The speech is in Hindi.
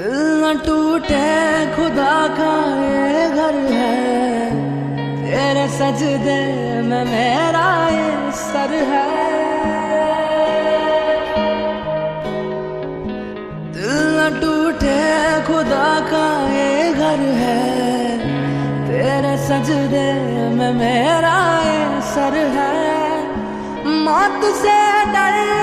दिल न टूटे खुदा का ये घर है, तेरे सजदे में मेरा ये सर है। दिल न टूटे खुदा का ये घर है, तेरे सजदे में मेरा ये सर है। मौत से डर